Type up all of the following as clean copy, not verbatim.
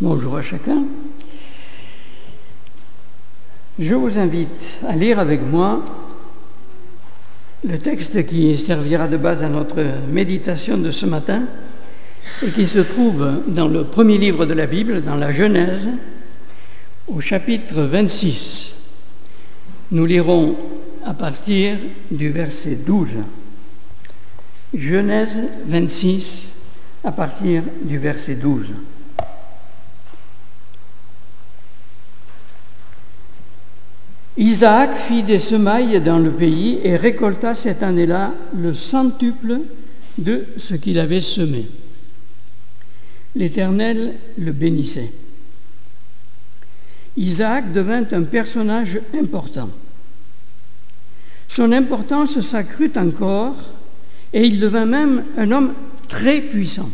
Bonjour à chacun. Je vous invite à lire avec moi le texte qui servira de base à notre méditation de ce matin et qui se trouve dans le premier livre de la Bible, dans la Genèse, au chapitre 26. Nous lirons à partir du verset 12. Genèse 26, à partir du verset 12. Isaac fit des semailles dans le pays et récolta cette année-là le centuple de ce qu'il avait semé. L'Éternel le bénissait. Isaac devint un personnage important. Son importance s'accrut encore et il devint même un homme très puissant.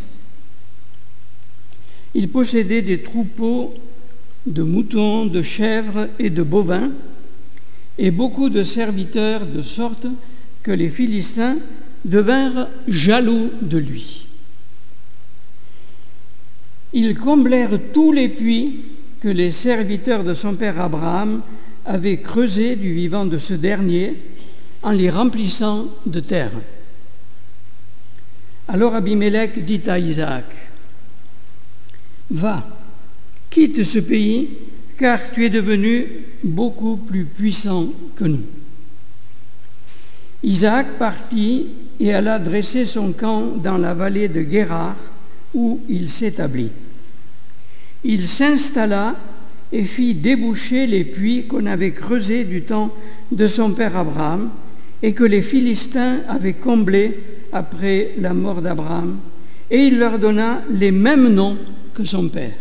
Il possédait des troupeaux de moutons, de chèvres et de bovins et beaucoup de serviteurs, de sorte que les Philistins devinrent jaloux de lui. Ils comblèrent tous les puits que les serviteurs de son père Abraham avaient creusés du vivant de ce dernier en les remplissant de terre. Alors Abimélec dit à Isaac : « Va, quitte ce pays, car tu es devenu beaucoup plus puissant que nous. » Isaac partit et alla dresser son camp dans la vallée de Guérar, où il s'établit. Il s'installa et fit déboucher les puits qu'on avait creusés du temps de son père Abraham et que les Philistins avaient comblés après la mort d'Abraham, et il leur donna les mêmes noms que son père.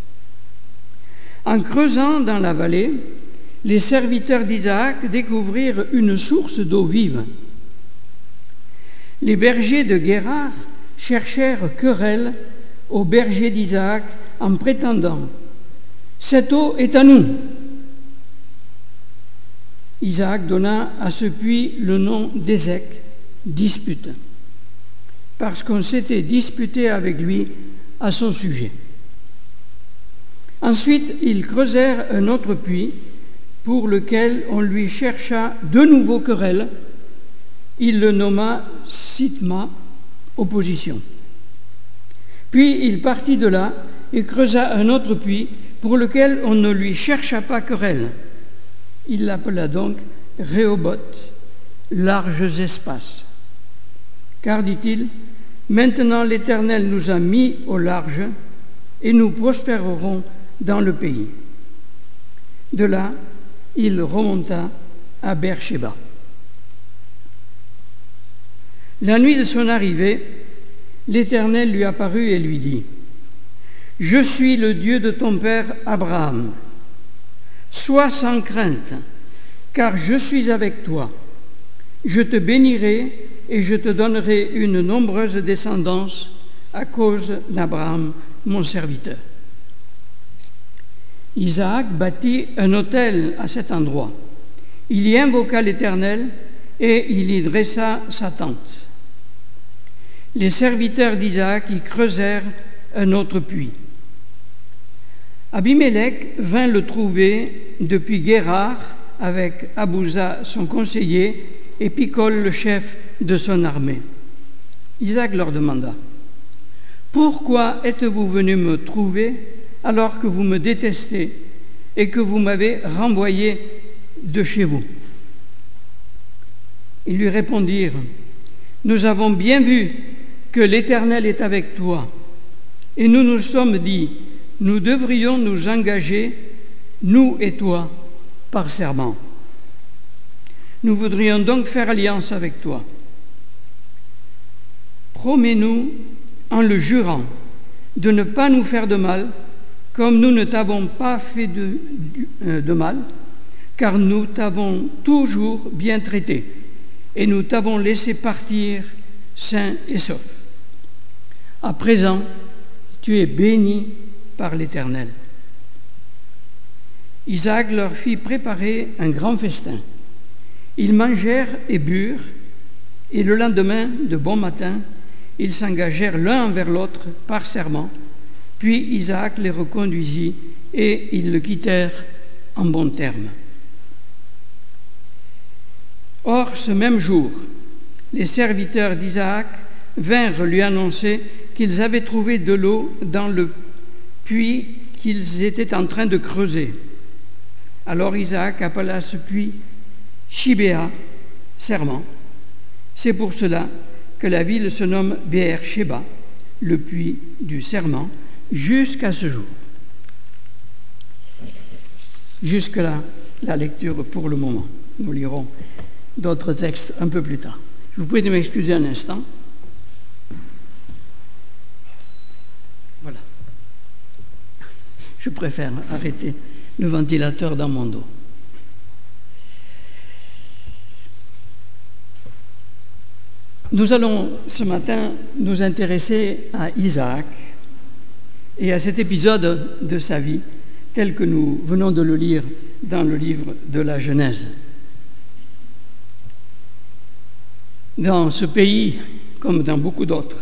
En creusant dans la vallée, les serviteurs d'Isaac découvrirent une source d'eau vive. Les bergers de Guérar cherchèrent querelle aux bergers d'Isaac en prétendant : « Cette eau est à nous !» Isaac donna à ce puits le nom d'Ézec, dispute, parce qu'on s'était disputé avec lui à son sujet. Ensuite, ils creusèrent un autre puits pour lequel on lui chercha de nouveau querelle. Il le nomma Sitma, opposition. Puis il partit de là et creusa un autre puits pour lequel on ne lui chercha pas querelle. Il l'appela donc Rehoboth, larges espaces. Car, dit-il, maintenant l'Éternel nous a mis au large et nous prospérerons dans le pays. De là, il remonta à Beersheba. La nuit de son arrivée, l'Éternel lui apparut et lui dit : « Je suis le Dieu de ton père Abraham. Sois sans crainte, car je suis avec toi. Je te bénirai et je te donnerai une nombreuse descendance à cause d'Abraham, mon serviteur. » Isaac bâtit un autel à cet endroit. Il y invoqua l'Éternel et il y dressa sa tente. Les serviteurs d'Isaac y creusèrent un autre puits. Abimélec vint le trouver depuis Guérar avec Abouza, son conseiller, et Picol, le chef de son armée. Isaac leur demanda : « Pourquoi êtes-vous venus me trouver alors que vous me détestez et que vous m'avez renvoyé de chez vous ?» Ils lui répondirent : « Nous avons bien vu que l'Éternel est avec toi, et nous nous sommes dit : nous devrions nous engager, nous et toi, par serment. Nous voudrions donc faire alliance avec toi. Promets-nous, en le jurant, de ne pas nous faire de mal, comme nous ne t'avons pas fait de mal, car nous t'avons toujours bien traité, et nous t'avons laissé partir sain et sauf. À présent, tu es béni par l'Éternel. » Isaac leur fit préparer un grand festin. Ils mangèrent et burent, et le lendemain, de bon matin, ils s'engagèrent l'un envers l'autre par serment Puis Isaac les reconduisit et ils le quittèrent en bons termes. Or, ce même jour, les serviteurs d'Isaac vinrent lui annoncer qu'ils avaient trouvé de l'eau dans le puits qu'ils étaient en train de creuser. Alors Isaac appela ce puits Shibéa, serment. C'est pour cela que la ville se nomme Beer-Sheba, le puits du serment, jusqu'à ce jour. Jusque-là, la lecture pour le moment. Nous lirons d'autres textes un peu plus tard. Je vous prie de m'excuser un instant. Voilà. Je préfère arrêter le ventilateur dans mon dos. Nous allons ce matin nous intéresser à Isaac et à cet épisode de sa vie tel que nous venons de le lire dans le livre de la Genèse. Dans ce pays, comme dans beaucoup d'autres,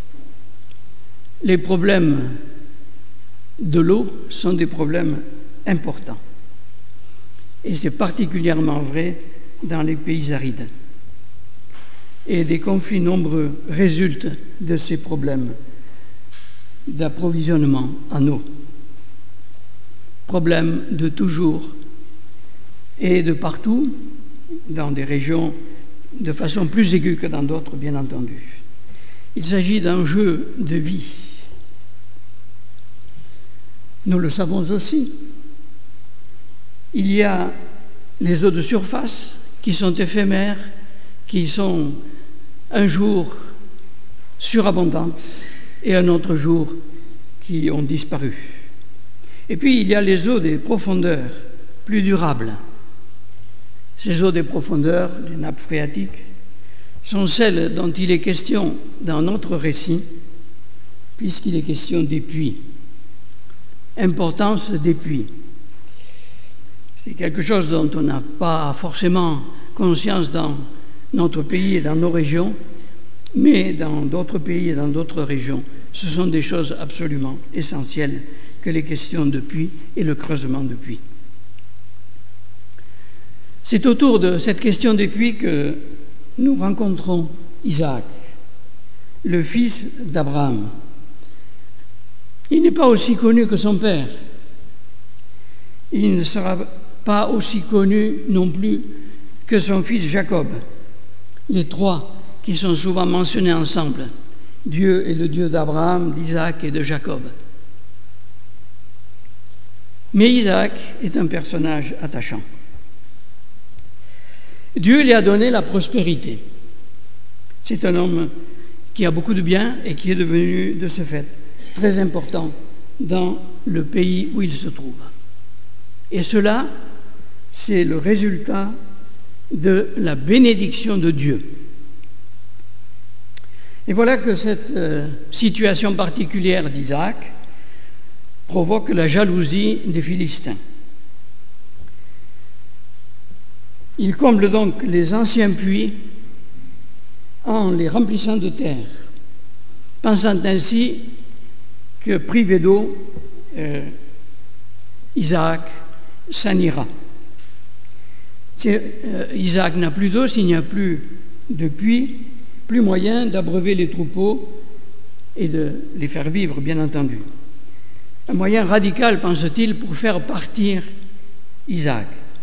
les problèmes de l'eau sont des problèmes importants. Et c'est particulièrement vrai dans les pays arides. Et des conflits nombreux résultent de ces problèmes d'approvisionnement en eau. Problèmes de toujours et de partout, dans des régions de façon plus aiguë que dans d'autres, bien entendu. Il s'agit d'enjeux de vie. Nous le savons aussi. Il y a les eaux de surface qui sont éphémères, qui sont un jour surabondantes et un autre jour qui ont disparu. Et puis il y a les eaux des profondeurs, plus durables. Ces eaux des profondeurs, les nappes phréatiques, sont celles dont il est question dans notre récit, puisqu'il est question des puits. Importance des puits. C'est quelque chose dont on n'a pas forcément conscience dans notre pays et dans nos régions, mais dans d'autres pays et dans d'autres régions, ce sont des choses absolument essentielles que les questions de puits et le creusement de puits. C'est autour de cette question des puits que nous rencontrons Isaac, le fils d'Abraham. Il n'est pas aussi connu que son père. Il ne sera pas aussi connu non plus que son fils Jacob. Les trois qui sont souvent mentionnés ensemble. Dieu est le Dieu d'Abraham, d'Isaac et de Jacob. Mais Isaac est un personnage attachant. Dieu lui a donné la prospérité. C'est un homme qui a beaucoup de biens et qui est devenu, de ce fait, très important dans le pays où il se trouve. Et cela, c'est le résultat de la bénédiction de Dieu. Et voilà que cette situation particulière d'Isaac provoque la jalousie des Philistins. Il comble donc les anciens puits en les remplissant de terre, pensant ainsi que privé d'eau, Isaac s'en ira. Isaac n'a plus d'eau, s'il n'y a plus de puits, plus moyen d'abreuver les troupeaux et de les faire vivre, bien entendu. Un moyen radical, pense-t-il, pour faire partir Isaac.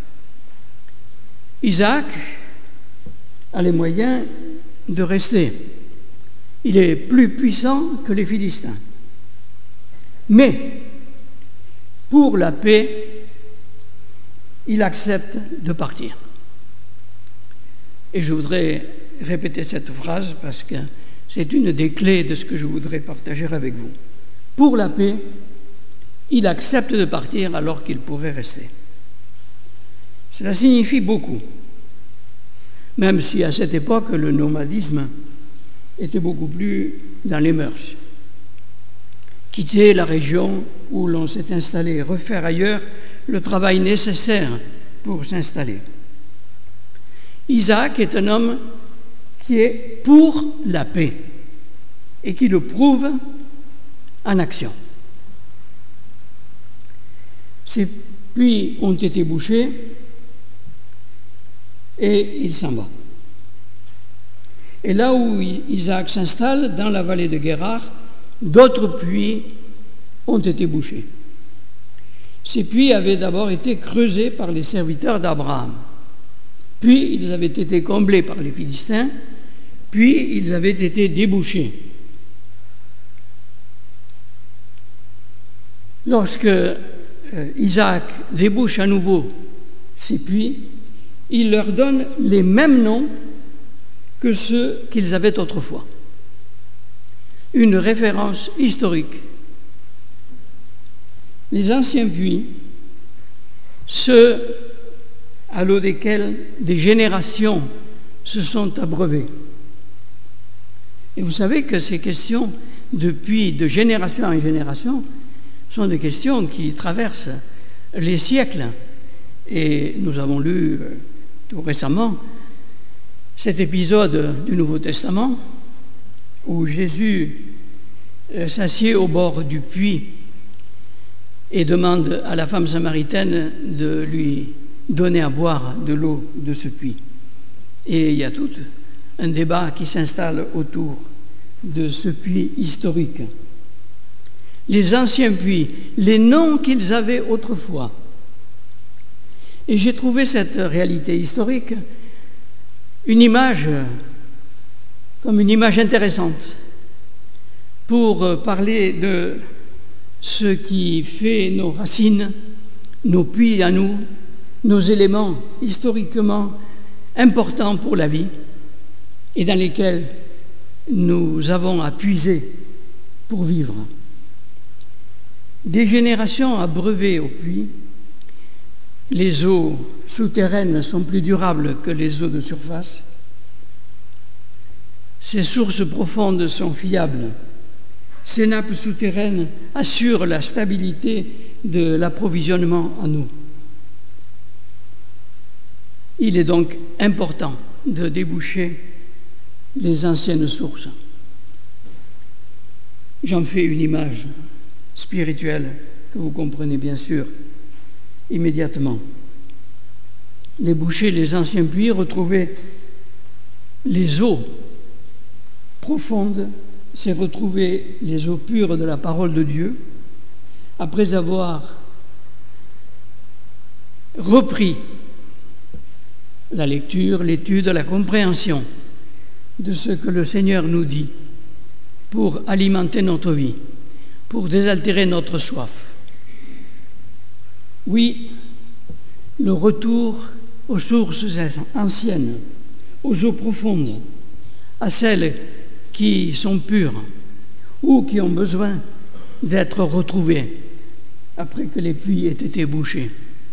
Isaac a les moyens de rester. Il est plus puissant que les Philistins. Mais, pour la paix, il accepte de partir. Et je voudrais répéter cette phrase parce que c'est une des clés de ce que je voudrais partager avec vous. Pour la paix, il accepte de partir alors qu'il pourrait rester. Cela signifie beaucoup, même si à cette époque le nomadisme était beaucoup plus dans les mœurs. Quitter la région où l'on s'est installé et refaire ailleurs le travail nécessaire pour s'installer. Isaac est un homme qui est pour la paix et qui le prouve en action. Ces puits ont été bouchés et il s'en va. Et là où Isaac s'installe, dans la vallée de Guérar, d'autres puits ont été bouchés. Ces puits avaient d'abord été creusés par les serviteurs d'Abraham, puis ils avaient été comblés par les Philistins, puis ils avaient été débouchés. Lorsque Isaac débouche à nouveau ces puits, il leur donne les mêmes noms que ceux qu'ils avaient autrefois. Une référence historique. Les anciens puits, ceux à l'eau desquels des générations se sont abreuvées. Et vous savez que ces questions de puits, de génération en génération, sont des questions qui traversent les siècles. Et nous avons lu tout récemment cet épisode du Nouveau Testament où Jésus s'assied au bord du puits et demande à la femme samaritaine de lui donner à boire de l'eau de ce puits. Et il y a tout un débat qui s'installe autour de ce puits historique. Les anciens puits, les noms qu'ils avaient autrefois. Et j'ai trouvé cette réalité historique comme une image intéressante pour parler de ce qui fait nos racines, nos puits à nous, nos éléments historiquement importants pour la vie et dans lesquels nous avons à puiser pour vivre. Des générations abreuvées au puits, les eaux souterraines sont plus durables que les eaux de surface. Ces sources profondes sont fiables. Ces nappes souterraines assurent la stabilité de l'approvisionnement en eau. Il est donc important de déboucher les anciennes sources. J'en fais une image spirituelle que vous comprenez bien sûr immédiatement. Déboucher les anciens puits, retrouver les eaux profondes, c'est retrouver les eaux pures de la parole de Dieu, après avoir repris la lecture, l'étude, la compréhension de ce que le Seigneur nous dit pour alimenter notre vie, pour désaltérer notre soif. Oui, le retour aux sources anciennes, aux eaux profondes, à celles qui sont pures ou qui ont besoin d'être retrouvées après que les puits aient été bouchés.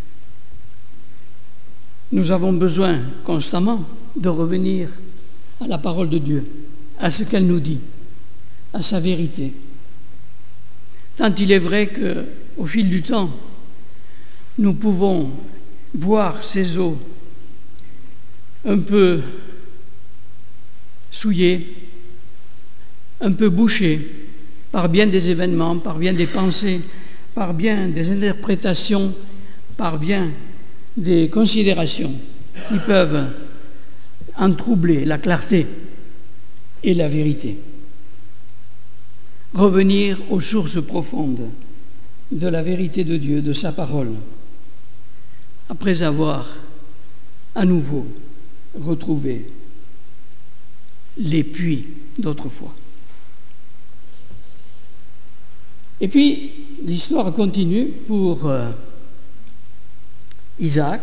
Nous avons besoin constamment de revenir à la parole de Dieu, à ce qu'elle nous dit, à sa vérité. Tant il est vrai qu'au fil du temps, nous pouvons voir ces eaux un peu souillées, un peu bouchées par bien des événements, par bien des pensées, par bien des interprétations, par bien des considérations qui peuvent en troubler la clarté et la vérité. Revenir aux sources profondes de la vérité de Dieu, de sa parole, après avoir à nouveau retrouvé les puits d'autrefois. Et puis, l'histoire continue pour Isaac.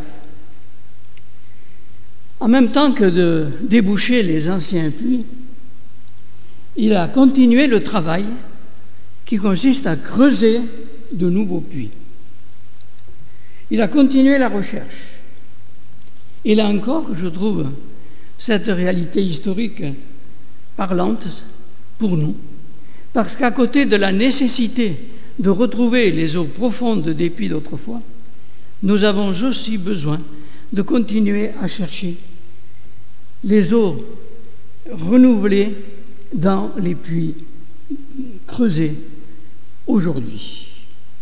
En même temps que de déboucher les anciens puits, il a continué le travail qui consiste à creuser de nouveaux puits. Il a continué la recherche. Et là encore, je trouve cette réalité historique parlante pour nous, parce qu'à côté de la nécessité de retrouver les eaux profondes des puits d'autrefois, nous avons aussi besoin de continuer à chercher les eaux renouvelées dans les puits creusés aujourd'hui.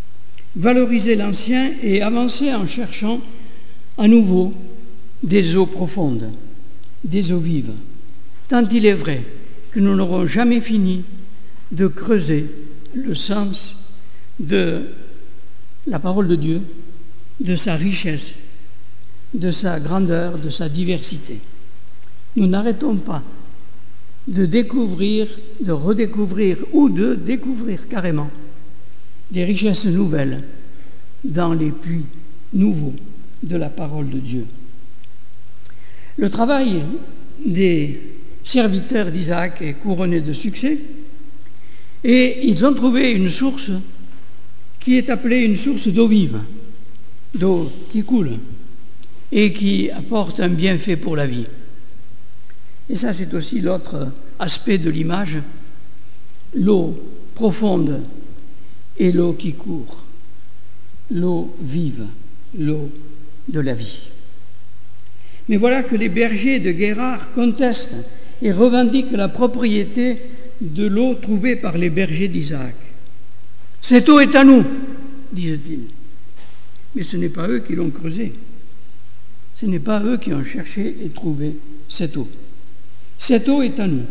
valoriser l'ancien et avancer en cherchant à nouveau des eaux profondes, des eaux vives. Tant il est vrai que nous n'aurons jamais fini de creuser le sens de la parole de Dieu, de sa richesse, de sa grandeur, de sa diversité. Nous n'arrêtons pas de découvrir, de redécouvrir ou de découvrir carrément des richesses nouvelles dans les puits nouveaux de la parole de Dieu. Le travail des serviteurs d'Isaac est couronné de succès et ils ont trouvé une source qui est appelée une source d'eau vive, d'eau qui coule et qui apporte un bienfait pour la vie. Et ça, c'est aussi l'autre aspect de l'image, l'eau profonde et l'eau qui court, l'eau vive, l'eau de la vie. Mais voilà que les bergers de Guérard contestent et revendiquent la propriété de l'eau trouvée par les bergers d'Isaac. « Cette eau est à nous », disent-ils. Mais ce n'est pas eux qui l'ont creusée. Ce n'est pas eux qui ont cherché et trouvé cette eau. Cette eau est à nous.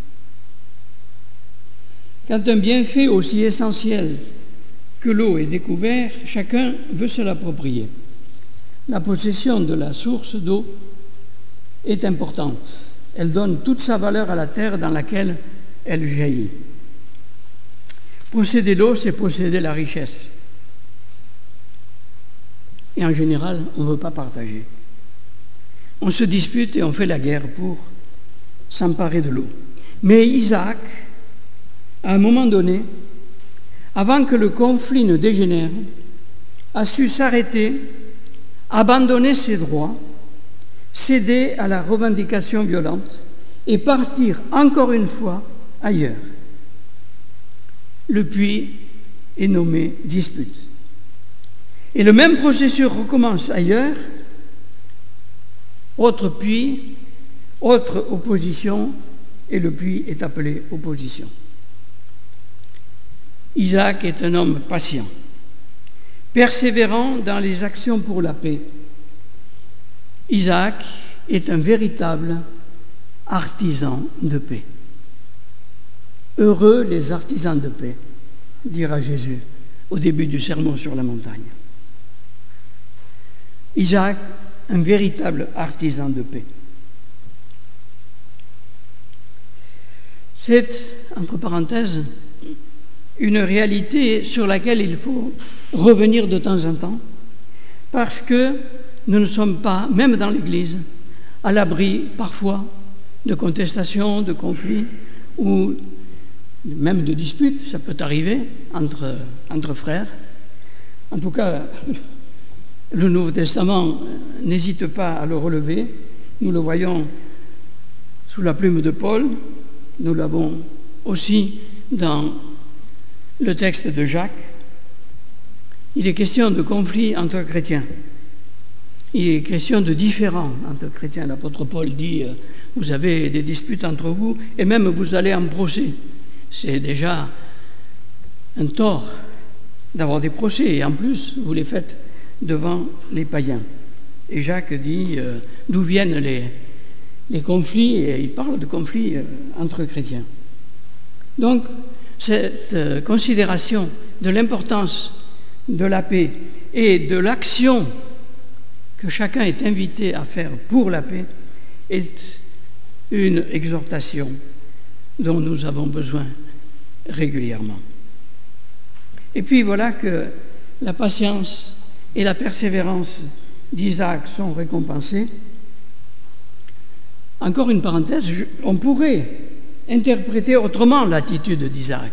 Quand un bienfait aussi essentiel que l'eau est découvert, chacun veut se l'approprier. La possession de la source d'eau est importante. Elle donne toute sa valeur à la terre dans laquelle elle jaillit. Posséder l'eau, c'est posséder la richesse. Et en général, on ne veut pas partager. On se dispute et on fait la guerre pour s'emparer de l'eau. Mais Isaac, à un moment donné, avant que le conflit ne dégénère, a su s'arrêter, abandonner ses droits, céder à la revendication violente et partir encore une fois ailleurs. Le puits est nommé dispute. Et le même processus recommence ailleurs, autre puits, autre opposition, et le puits est appelé opposition. Isaac est un homme patient, persévérant dans les actions pour la paix. Isaac est un véritable artisan de paix. Heureux les artisans de paix, dira Jésus au début du sermon sur la montagne. Isaac, un véritable artisan de paix. C'est, entre parenthèses, une réalité sur laquelle il faut revenir de temps en temps, parce que nous ne sommes pas, même dans l'Église, à l'abri parfois de contestations, de conflits ou même de disputes, ça peut arriver entre frères. En tout cas, le Nouveau Testament n'hésite pas à le relever. Nous le voyons sous la plume de Paul, nous l'avons aussi dans le texte de Jacques. Il est question de conflits entre chrétiens. Il est question de différends entre chrétiens. L'apôtre Paul dit, vous avez des disputes entre vous et même vous allez en procès. C'est déjà un tort d'avoir des procès et en plus, vous les faites devant les païens. Et Jacques dit d'où viennent les conflits, et il parle de conflits entre chrétiens. Donc, cette considération de l'importance de la paix et de l'action que chacun est invité à faire pour la paix est une exhortation dont nous avons besoin régulièrement. Et puis voilà que la patience et la persévérance d'Isaac sont récompensées. Encore une parenthèse, on pourrait interpréter autrement l'attitude d'Isaac.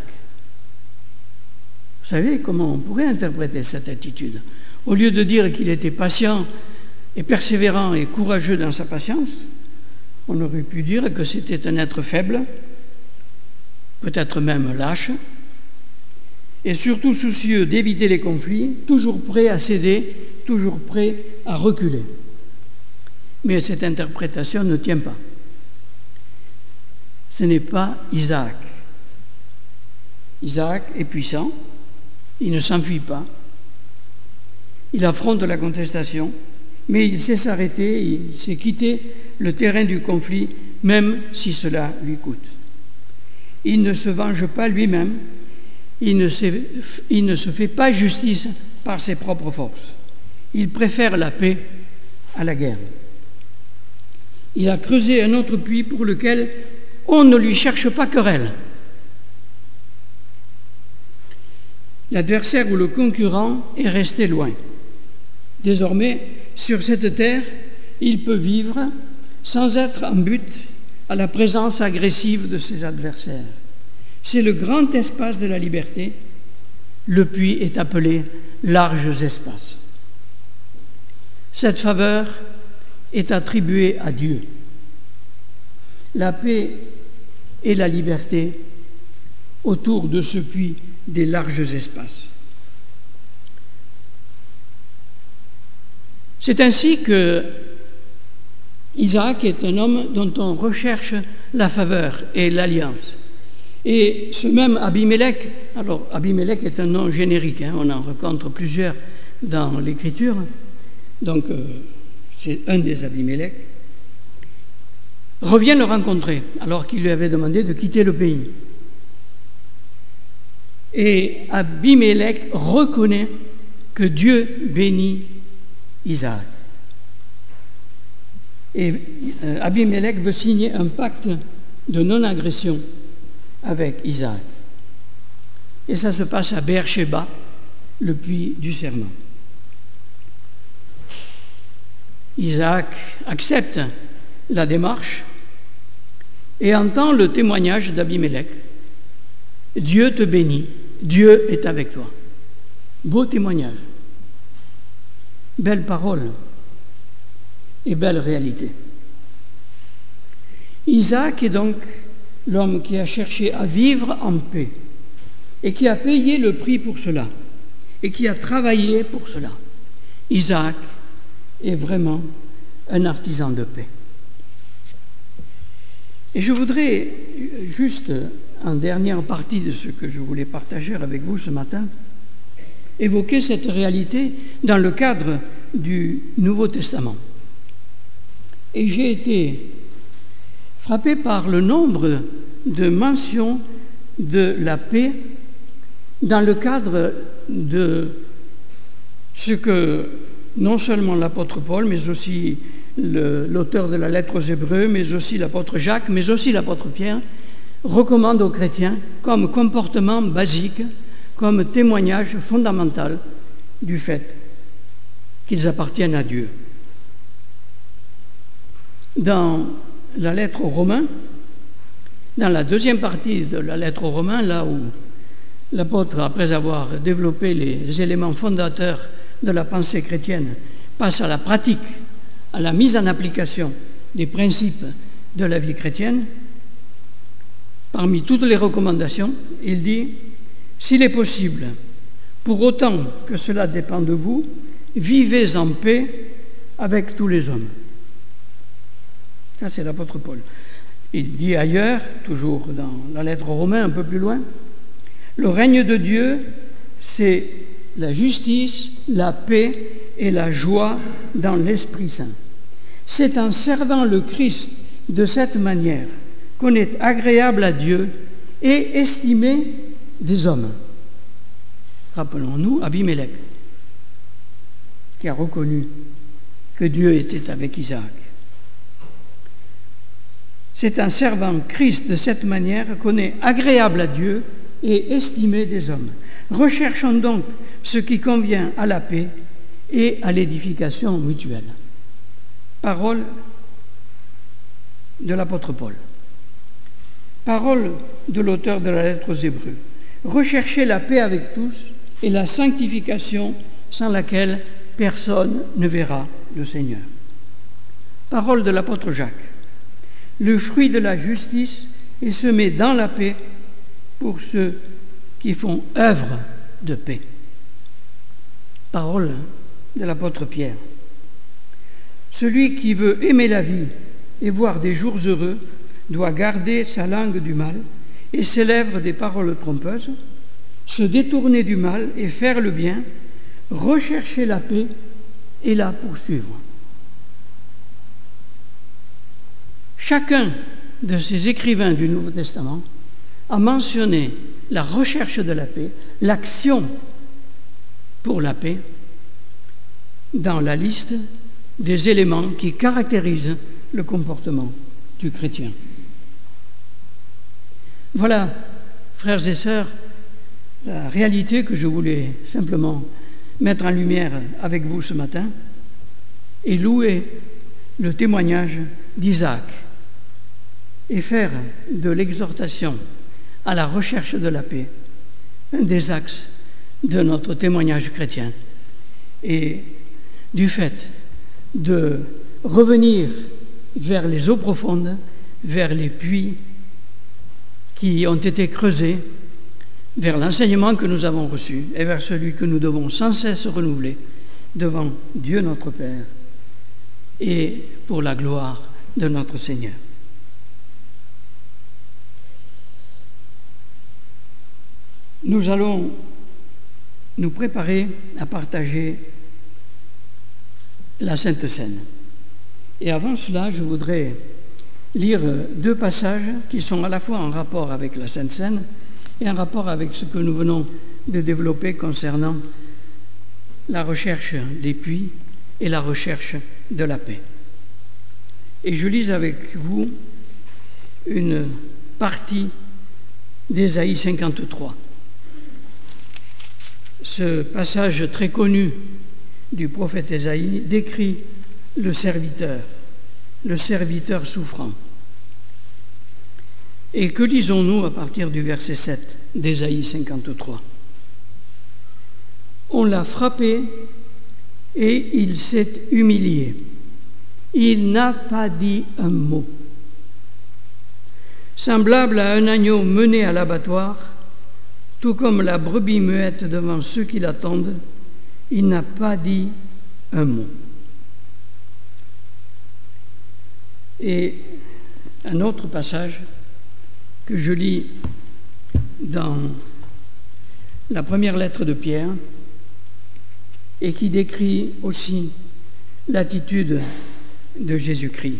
Vous savez comment on pourrait interpréter cette attitude? Au lieu de dire qu'il était patient et persévérant et courageux dans sa patience, on aurait pu dire que c'était un être faible, peut-être même lâche, et surtout soucieux d'éviter les conflits, toujours prêt à céder, toujours prêt à reculer. Mais cette interprétation ne tient pas. Ce n'est pas Isaac. Isaac est puissant, il ne s'enfuit pas, Il affronte la contestation, mais il sait s'arrêter, il sait quitter le terrain du conflit, même si cela lui coûte. Il ne se venge pas lui-même, il ne se fait pas justice par ses propres forces. Il préfère la paix à la guerre. Il a creusé un autre puits pour lequel on ne lui cherche pas querelle. L'adversaire ou le concurrent est resté loin. Désormais, sur cette terre, il peut vivre sans être en butte à la présence agressive de ses adversaires. C'est le grand espace de la liberté. Le puits est appelé larges espaces. Cette faveur est attribuée à Dieu. La paix et la liberté autour de ce puits des larges espaces. C'est ainsi que Isaac est un homme dont on recherche la faveur et l'alliance. Et ce même Abimelech, alors Abimelech est un nom générique, on en rencontre plusieurs dans l'Écriture, donc c'est un des Abimelech, revient le rencontrer alors qu'il lui avait demandé de quitter le pays. Et Abimelech reconnaît que Dieu bénit Isaac. Et Abimelech veut signer un pacte de non-agression avec Isaac. Et ça se passe à Beersheba, le puits du serment. Isaac accepte la démarche et entend le témoignage d'Abimelech. Dieu te bénit, Dieu est avec toi. Beau témoignage. Belle parole et belle réalité. Isaac est donc l'homme qui a cherché à vivre en paix et qui a payé le prix pour cela et qui a travaillé pour cela. Isaac est vraiment un artisan de paix. Et je voudrais juste, en dernière partie de ce que je voulais partager avec vous ce matin, évoquer cette réalité dans le cadre du Nouveau Testament. Et j'ai été frappé par le nombre de mentions de la paix dans le cadre de ce que non seulement l'apôtre Paul, mais aussi l'auteur de la lettre aux Hébreux, mais aussi l'apôtre Jacques, mais aussi l'apôtre Pierre, recommandent aux chrétiens comme comportement basique, comme témoignage fondamental du fait qu'ils appartiennent à Dieu. Dans la lettre aux Romains, dans la deuxième partie de la lettre aux Romains, là où l'apôtre, après avoir développé les éléments fondateurs de la pensée chrétienne, passe à la pratique, à la mise en application des principes de la vie chrétienne, parmi toutes les recommandations, il dit « S'il est possible, pour autant que cela dépend de vous, vivez en paix avec tous les hommes. » Ça, c'est l'apôtre Paul. Il dit ailleurs, toujours dans la lettre aux Romains, un peu plus loin, « Le règne de Dieu, c'est la justice, la paix et la joie dans l'Esprit Saint. C'est en servant le Christ de cette manière qu'on est agréable à Dieu et estimé des hommes. » Rappelons-nous Abimelech, qui a reconnu que Dieu était avec Isaac. C'est en servant Christ de cette manière qu'on est agréable à Dieu et estimé des hommes. Recherchons donc ce qui convient à la paix et à l'édification mutuelle. Parole de l'apôtre Paul. Parole de l'auteur de la lettre aux Hébreux. Recherchez la paix avec tous et la sanctification sans laquelle personne ne verra le Seigneur. Parole de l'apôtre Jacques. Le fruit de la justice est semé dans la paix pour ceux qui font œuvre de paix. Parole de l'apôtre Pierre. Celui qui veut aimer la vie et voir des jours heureux doit garder sa langue du mal et ses lèvres des paroles trompeuses, se détourner du mal et faire le bien, rechercher la paix et la poursuivre. Chacun de ces écrivains du Nouveau Testament a mentionné la recherche de la paix, l'action pour la paix, dans la liste des éléments qui caractérisent le comportement du chrétien. Voilà, frères et sœurs, la réalité que je voulais simplement mettre en lumière avec vous ce matin et louer le témoignage d'Isaac et faire de l'exhortation à la recherche de la paix un des axes de notre témoignage chrétien. Et du fait de revenir vers les eaux profondes, vers les puits qui ont été creusés, vers l'enseignement que nous avons reçu et vers celui que nous devons sans cesse renouveler devant Dieu notre Père et pour la gloire de notre Seigneur. Nous allons nous préparer à partager la Sainte Seine. Et avant cela, je voudrais lire deux passages qui sont à la fois en rapport avec la Sainte Seine et en rapport avec ce que nous venons de développer concernant la recherche des puits et la recherche de la paix. Et je lis avec vous une partie d'Ésaïe 53. Ce passage très connu du prophète Ésaïe décrit le serviteur souffrant. Et que lisons-nous à partir du verset 7 d'Ésaïe 53 ? On l'a frappé et il s'est humilié. Il n'a pas dit un mot. Semblable à un agneau mené à l'abattoir, tout comme la brebis muette devant ceux qui l'attendent, il n'a pas dit un mot. Et un autre passage que je lis dans la première lettre de Pierre et qui décrit aussi l'attitude de Jésus-Christ.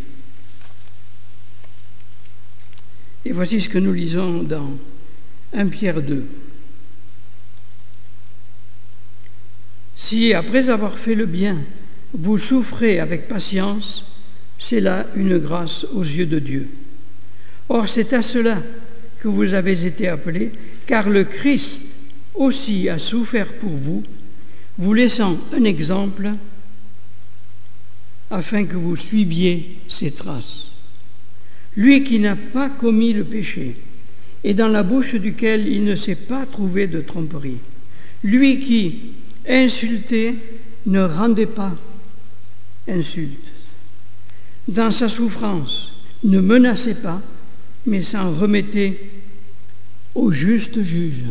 Et voici ce que nous lisons dans 1 Pierre 2. Si, après avoir fait le bien, vous souffrez avec patience, c'est là une grâce aux yeux de Dieu. Or, c'est à cela que vous avez été appelés, car le Christ aussi a souffert pour vous, vous laissant un exemple afin que vous suiviez ses traces. Lui qui n'a pas commis le péché et dans la bouche duquel il ne s'est pas trouvé de tromperie. Lui qui, insulté, ne rendait pas insulte. Dans sa souffrance, ne menaçait pas, mais s'en remettait au juste juge.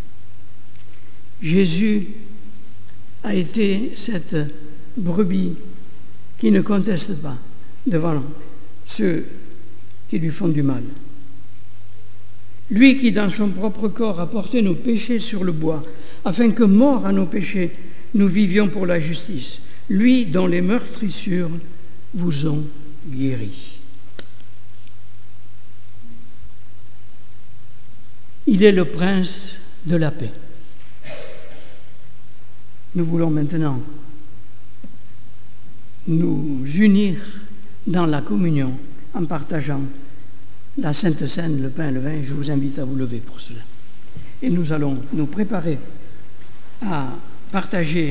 Jésus a été cette brebis qui ne conteste pas devant ceux qui lui font du mal. Lui qui, dans son propre corps, a porté nos péchés sur le bois, afin que, morts à nos péchés, nous vivions pour la justice. Lui dont les meurtrissures vous ont guéris. Il est le prince de la paix. Nous voulons maintenant nous unir dans la communion en partageant la Sainte Seine, le pain et le vin. Je vous invite à vous lever pour cela. Et nous allons nous préparer à partager